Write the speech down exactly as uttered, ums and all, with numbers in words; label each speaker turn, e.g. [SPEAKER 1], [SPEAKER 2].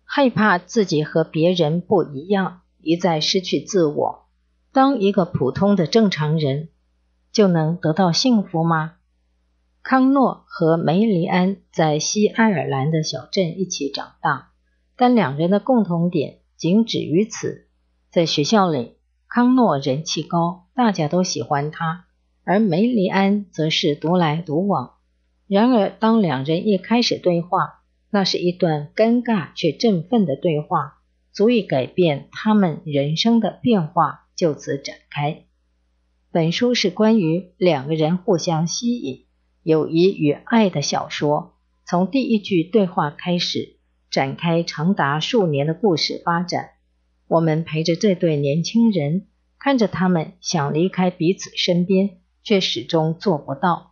[SPEAKER 1] 害怕自己和别人不一样，一再失去自我。当一个普通的正常人，就能得到幸福吗？康诺和梅莉安在西爱尔兰的小镇一起长大，但两人的共同点仅止于此。在学校里，康诺人气高，大家都喜欢他，而梅莉安则是独来独往。然而当两人一开始对话，那是一段尴尬却振奋的对话，足以改变他们人生的变化就此展开。本书是关于两个人互相吸引、友谊与爱的小说，从第一句对话开始，展开长达数年的故事发展。我们陪着这对年轻人，看着他们想离开彼此身边，却始终做不到。